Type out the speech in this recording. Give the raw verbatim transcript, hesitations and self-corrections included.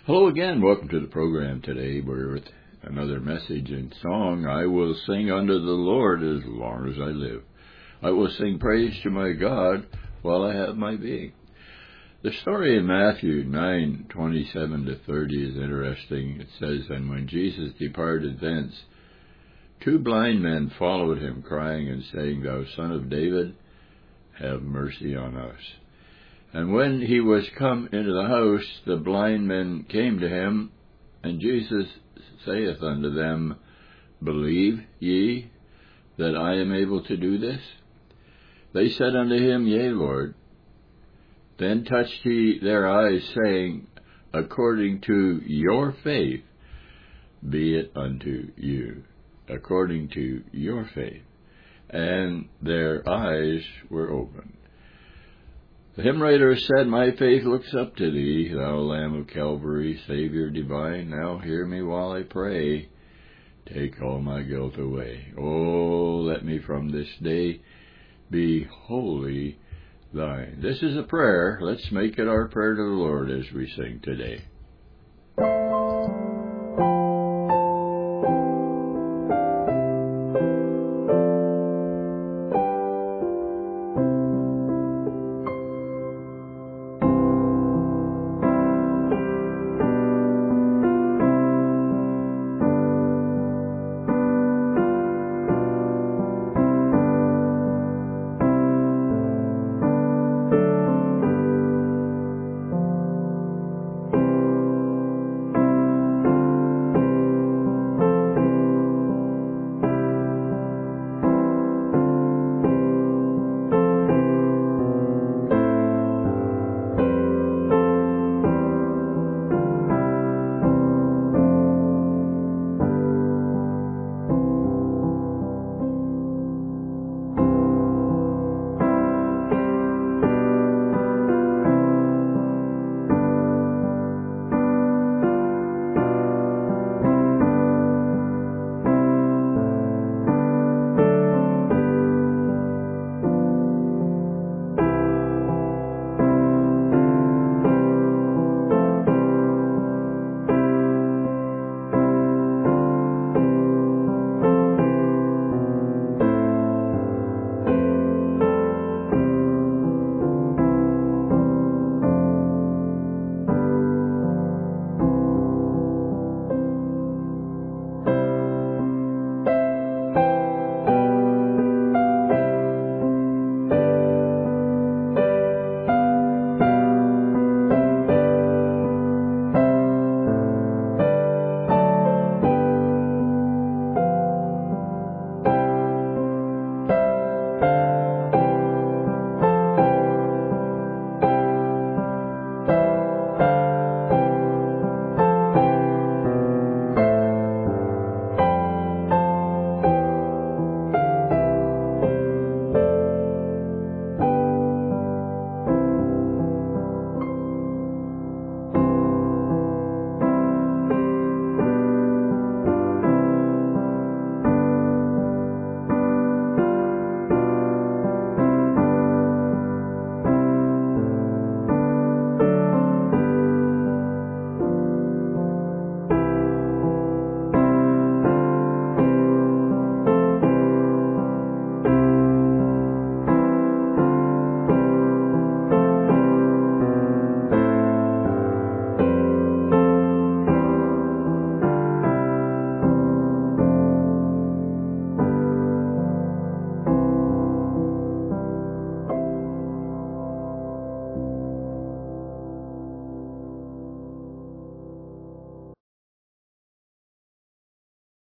Hello again. Welcome to the program today. We're with another message and song. I will sing unto the Lord as long as I live. I will sing praise to my God while I have my being. The story in Matthew nine twenty-seven to thirty is interesting. It says, And when Jesus departed thence, two blind men followed him, crying and saying, Thou Son of David, have mercy on us. And when he was come into the house, the blind men came to him, and Jesus saith unto them, Believe ye that I am able to do this? They said unto him, Yea, Lord. Then touched he their eyes, saying, According to your faith be it unto you. According to your faith. And their eyes were opened. The hymn writer said, My faith looks up to thee, thou Lamb of Calvary, Savior divine. Now hear me while I pray. Take all my guilt away. Oh, let me from this day be wholly thine. This is a prayer. Let's make it our prayer to the Lord as we sing today.